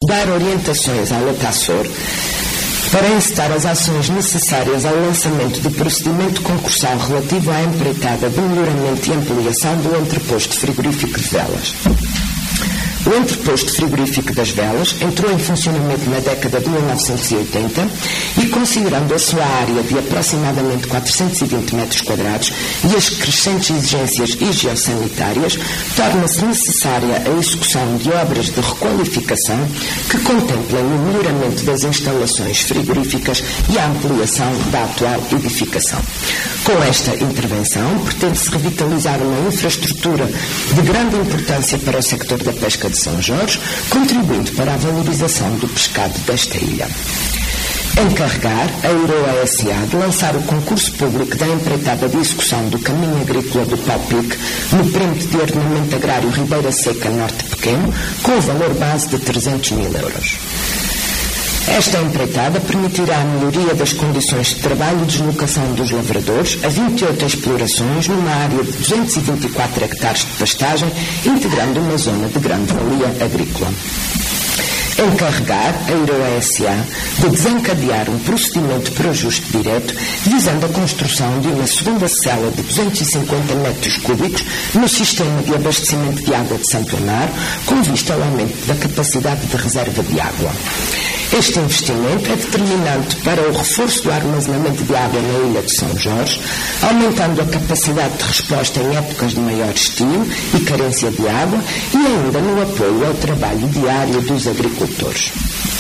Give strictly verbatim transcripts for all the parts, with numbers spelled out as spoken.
dar orientações ao Latassor para encetar as ações necessárias ao lançamento do procedimento concursal relativo à empreitada de melhoramento e ampliação do entreposto frigorífico de Velas. O entreposto frigorífico das Velas entrou em funcionamento na década de mil novecentos e oitenta e, considerando a sua área de aproximadamente quatrocentos e vinte metros quadrados e as crescentes exigências higiosanitárias, torna-se necessária a execução de obras de requalificação que contemplem o melhoramento das instalações frigoríficas e a ampliação da atual edificação. Com esta intervenção, pretende-se revitalizar uma infraestrutura de grande importância para o sector da pesca de São Jorge, contribuindo para a valorização do pescado desta ilha. Encarregar a Euroa S A de lançar o concurso público da empreitada de execução do caminho agrícola do Palpique no Prêmio de Ordenamento Agrário Ribeira Seca Norte Pequeno, com o valor base de trezentos mil euros. Esta empreitada permitirá a melhoria das condições de trabalho e deslocação dos lavradores a vinte e oito explorações numa área de duzentos e vinte e quatro hectares de pastagem, integrando uma zona de grande valia agrícola. Encarregar a Euroa S A de desencadear um procedimento por ajuste direto, visando a construção de uma segunda cela de duzentos e cinquenta metros cúbicos no sistema de abastecimento de água de Santo Amaro, com vista ao aumento da capacidade de reserva de água. Este investimento é determinante para o reforço do armazenamento de água na ilha de São Jorge, aumentando a capacidade de resposta em épocas de maior estio e carência de água e ainda no apoio ao trabalho diário dos agricultores.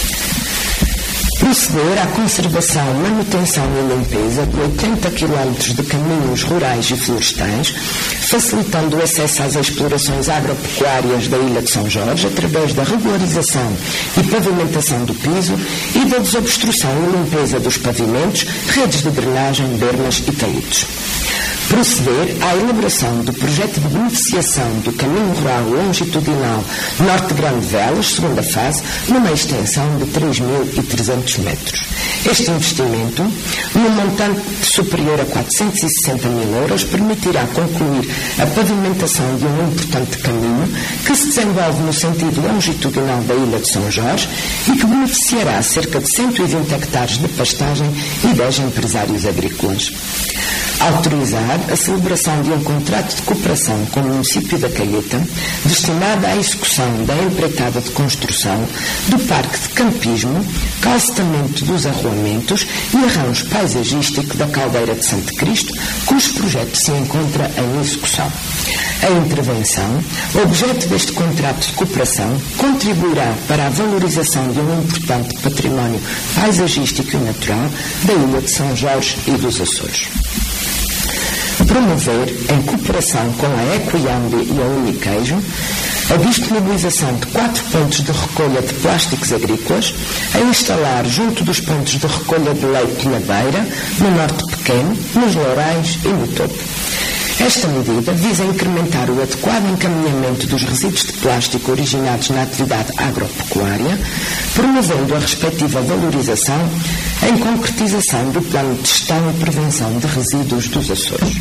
Proceder à conservação, manutenção e limpeza de oitenta quilómetros de caminhos rurais e florestais, facilitando o acesso às explorações agropecuárias da ilha de São Jorge através da regularização e pavimentação do piso e da desobstrução e limpeza dos pavimentos, redes de drenagem, bermas e taídos. Proceder à elaboração do projeto de beneficiação do caminho rural longitudinal Norte Grande Velas, segunda fase, numa extensão de três mil e trezentos metros. Este investimento, num montante superior a quatrocentos e sessenta mil euros, permitirá concluir a pavimentação de um importante caminho que se desenvolve no sentido longitudinal da ilha de São Jorge e que beneficiará cerca de cento e vinte hectares de pastagem e dez empresários agrícolas. Autorizar a celebração de um contrato de cooperação com o município da Calheta, destinado à execução da empreitada de construção do Parque de Campismo, calcetamento dos arruamentos e arranjo paisagístico da Caldeira de Santo Cristo, cujo projeto se encontra em execução. A intervenção, objeto deste contrato de cooperação, contribuirá para a valorização de um importante património paisagístico e natural da ilha de São Jorge e dos Açores. Promover, em cooperação com a Ecoiambi e a Uniqueijo, a disponibilização de quatro pontos de recolha de plásticos agrícolas, a instalar junto dos pontos de recolha de leite na Beira, no Norte Pequeno, nos Lourais e no Topo. Esta medida visa incrementar o adequado encaminhamento dos resíduos de plástico originados na atividade agropecuária, promovendo a respectiva valorização em concretização do Plano de Gestão e Prevenção de Resíduos dos Açores.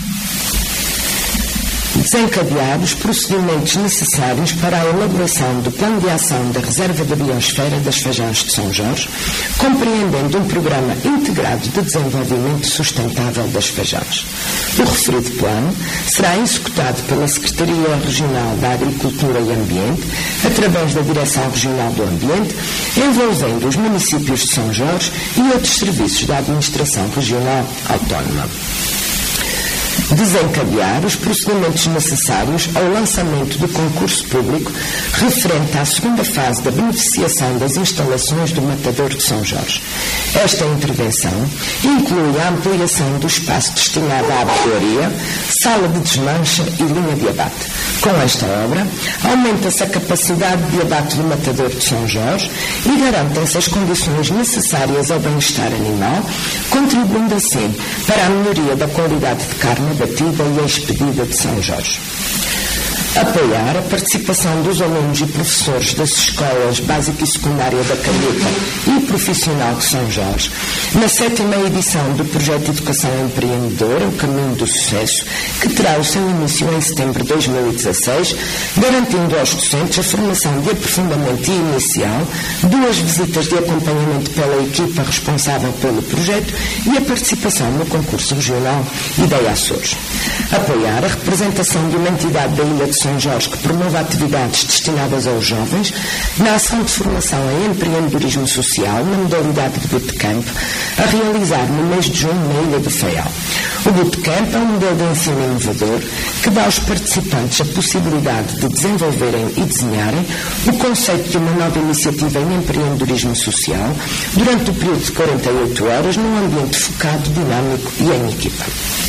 Desencadear os procedimentos necessários para a elaboração do Plano de Ação da Reserva da Biosfera das Fajãs de São Jorge, compreendendo um programa integrado de desenvolvimento sustentável das Fajãs. O referido plano será executado pela Secretaria Regional da Agricultura e Ambiente, através da Direção Regional do Ambiente, envolvendo os municípios de São Jorge e outros serviços da Administração Regional Autónoma. Desencadear os procedimentos necessários ao lançamento do concurso público referente à segunda fase da beneficiação das instalações do Matador de São Jorge. Esta intervenção inclui a ampliação do espaço destinado à abatedoria, sala de desmancha e linha de abate. Com esta obra, aumenta-se a capacidade de abate do Matador de São Jorge e garantem-se as condições necessárias ao bem-estar animal, contribuindo assim para a melhoria da qualidade de carne batida e expedida de São Jorge. Apoiar a participação dos alunos e professores das escolas básica e secundária da Calheta e profissional de São Jorge na sétima edição do projeto Educação Empreendedora, o Caminho do Sucesso, que terá o seu início em setembro de dois mil e dezasseis, garantindo aos docentes a formação de aprofundamento inicial, duas visitas de acompanhamento pela equipa responsável pelo projeto e a participação no concurso regional Ideia Açores. Apoiar a representação de uma entidade da Ilha de São Jorge que promova atividades destinadas aos jovens na ação de formação em empreendedorismo social na modalidade de bootcamp a realizar no mês de junho na Ilha do Faial. O bootcamp é um modelo de ensino inovador que dá aos participantes a possibilidade de desenvolverem e desenharem o conceito de uma nova iniciativa em empreendedorismo social durante o período de quarenta e oito horas num ambiente focado, dinâmico e em equipa.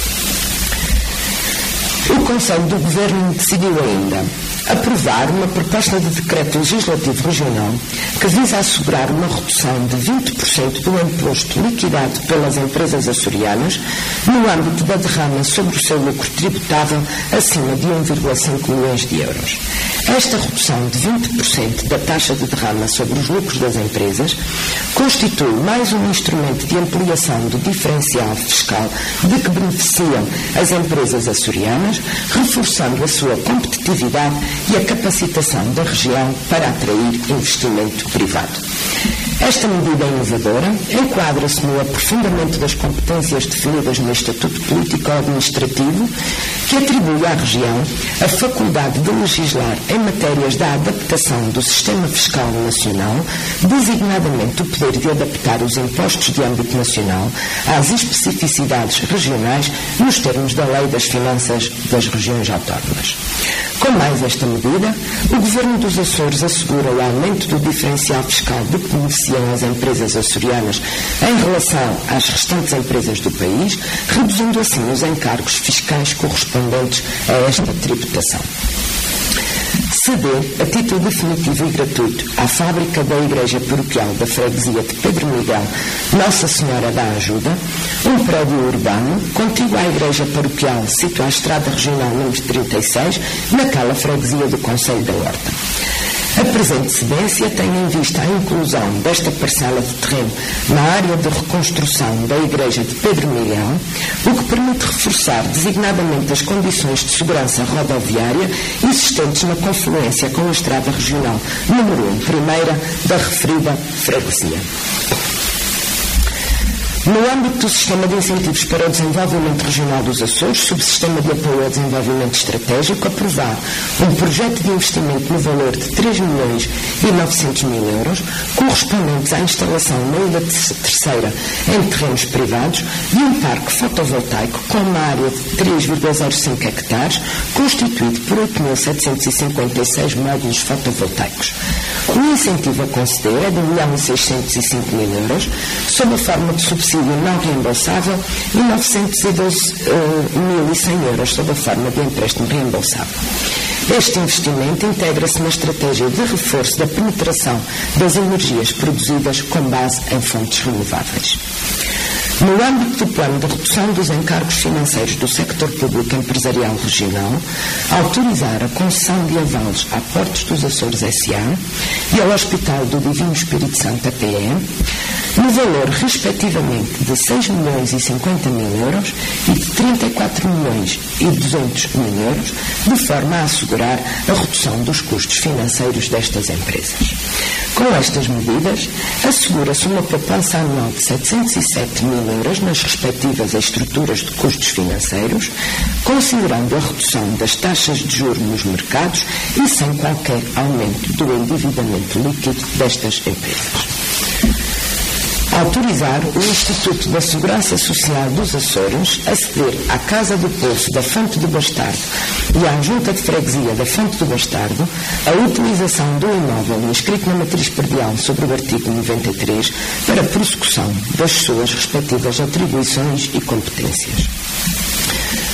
O Conselho do Governo decidiu ainda aprovar uma proposta de decreto legislativo regional que visa assegurar uma redução de vinte por cento do imposto liquidado pelas empresas açorianas no âmbito da derrama sobre o seu lucro tributável acima de um vírgula cinco milhões de euros. Esta redução de vinte por cento da taxa de derrama sobre os lucros das empresas constitui mais um instrumento de ampliação do diferencial fiscal de que beneficiam as empresas açorianas, reforçando a sua competitividade e a capacitação da região para atrair investimento privado. Esta medida inovadora enquadra-se no aprofundamento das competências definidas no Estatuto Político-Administrativo, que atribui à região a faculdade de legislar em matérias da adaptação do sistema fiscal nacional, designadamente o poder de adaptar os impostos de âmbito nacional às especificidades regionais nos termos da Lei das Finanças das Regiões Autónomas. Com mais esta medida, o Governo dos Açores assegura o aumento do diferencial fiscal de que beneficiam as empresas açorianas em relação às restantes empresas do país, reduzindo assim os encargos fiscais correspondentes a esta tributação. Ceder, a título definitivo e gratuito, à fábrica da Igreja Paroquial da Freguesia de Pedro Miguel, Nossa Senhora da Ajuda, um prédio urbano contíguo à Igreja Paroquial, situado à Estrada Regional número trinta e seis, naquela freguesia do Concelho da Horta. A presente cedência tem em vista a inclusão desta parcela de terreno na área de reconstrução da Igreja de Pedro Miguel, o que permite reforçar designadamente as condições de segurança rodoviária existentes na confluência com a Estrada Regional número um, primeira da referida freguesia. No âmbito do Sistema de Incentivos para o Desenvolvimento Regional dos Açores, subsistema de apoio ao desenvolvimento estratégico, aprovar um projeto de investimento no valor de três milhões e novecentos mil euros, correspondentes à instalação na Ilha Terceira em terrenos privados de um parque fotovoltaico com uma área de três vírgula zero cinco hectares, constituído por oito mil setecentos e cinquenta e seis módulos fotovoltaicos. O incentivo a conceder é de um milhão e seiscentos e cinco mil euros, sob a forma de subsídio não reembolsável, e novecentos e doze mil e cem euros sob a forma de empréstimo reembolsável. Este investimento integra-se na estratégia de reforço da penetração das energias produzidas com base em fontes renováveis. No âmbito do plano de redução dos encargos financeiros do sector público empresarial regional, autorizar a concessão de avalos à Portos dos Açores S A e ao Hospital do Divino Espírito Santo A P E, no valor, respectivamente, de seis milhões e cinquenta mil euros e de trinta e quatro milhões e duzentos mil euros, de forma a assegurar a redução dos custos financeiros destas empresas. Com estas medidas, assegura-se uma poupança anual de setecentos e sete mil euros nas respectivas estruturas de custos financeiros, considerando a redução das taxas de juros nos mercados e sem qualquer aumento do endividamento líquido destas empresas. Autorizar o Instituto da Segurança Social dos Açores a ceder à Casa do Poço da Fonte do Bastardo e à Junta de Freguesia da Fonte do Bastardo a utilização do imóvel inscrito na matriz predial sobre o artigo noventa e três para prossecução das suas respectivas atribuições e competências.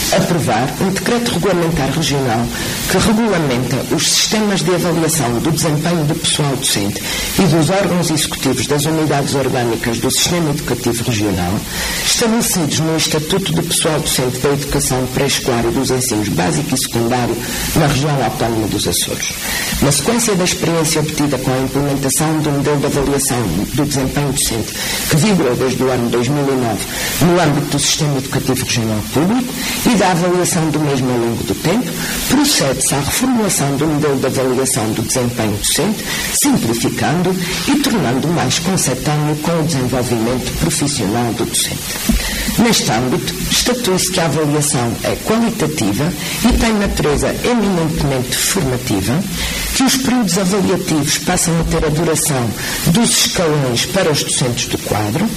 aprovar um decreto regulamentar regional que regulamenta os sistemas de avaliação do desempenho do pessoal docente e dos órgãos executivos das unidades orgânicas do Sistema Educativo Regional, estabelecidos no Estatuto do Pessoal Docente da Educação Pré-Escolar e dos Ensinos Básico e Secundário na região autónoma dos Açores. Na sequência da experiência obtida com a implementação do modelo de avaliação do desempenho docente, que vigorou desde o ano dois mil e nove no âmbito do Sistema Educativo Regional Público e da avaliação do mesmo ao longo do tempo, procede-se à reformulação do modelo de avaliação do desempenho docente, simplificando e tornando mais concetâneo com o desenvolvimento profissional do docente. Neste âmbito, estatui-se que a avaliação é qualitativa e tem natureza eminentemente formativa, que os períodos avaliativos passam a ter a duração dos escalões para os docentes do quadro,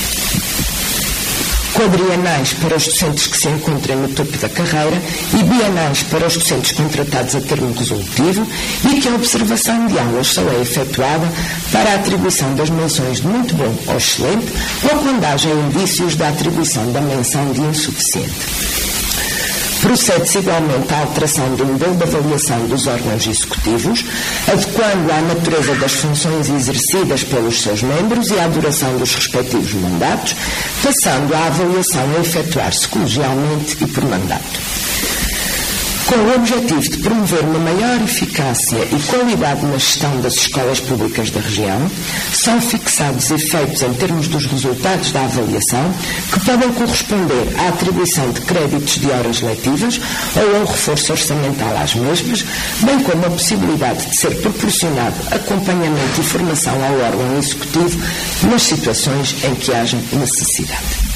quadrienais para os docentes que se encontrem no topo da carreira e bienais para os docentes contratados a termo resolutivo, e que a observação de aulas só é efetuada para a atribuição das menções de muito bom ou excelente ou quando haja indícios da atribuição da menção de insuficiente. Procede-se igualmente à alteração do modelo de avaliação dos órgãos executivos, adequando à natureza das funções exercidas pelos seus membros e à duração dos respectivos mandatos, passando a avaliação a efetuar-se colegialmente e por mandato. Com o objetivo de promover uma maior eficácia e qualidade na gestão das escolas públicas da região, são fixados efeitos em termos dos resultados da avaliação que podem corresponder à atribuição de créditos de horas letivas ou ao reforço orçamental às mesmas, bem como a possibilidade de ser proporcionado acompanhamento e formação ao órgão executivo nas situações em que haja necessidade.